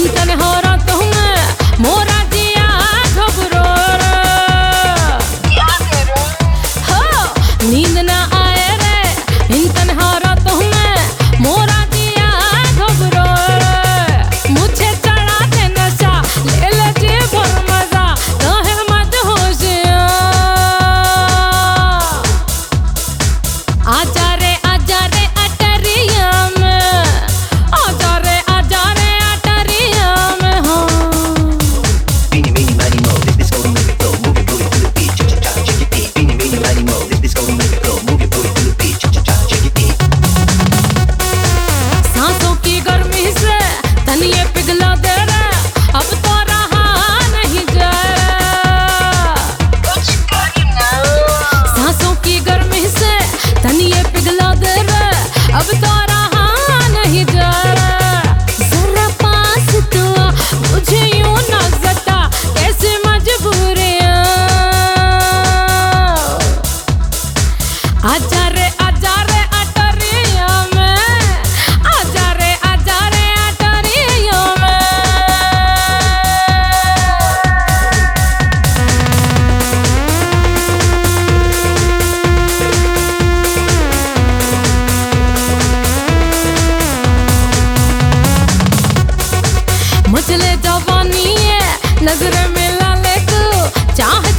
इंतन हो रात में मोरा जिया घबरो हो नींद ना आए रे इंतन हो रात में मोरा जिया घबरो मुझे चढ़ा दे नशा ले ले जी भर मजा रहे मत होशिया आजा रे अटरिया में आजा रे अटरिया में हो Beanie meanie miny mo, this disco and make it go. Move your booty to the beat, cha cha cha, shake your feet. Beanie meanie miny mo, this disco and make it go. Move your booty to the beat, cha cha cha, shake your feet. सांसों की गर्मी से तन ये पिघला दे रे अब तो रहा नहीं जा सांसों की गर्मी से तन ये पिघला दे रे अब तो रहा नहीं जा जरा पास तो आ, मुझे यूं ना सता कैसे मजबूरियां आजा रे अटरिया में आजा रे अटरिया में मुझले जवानी है नजर मिला ले तू चाह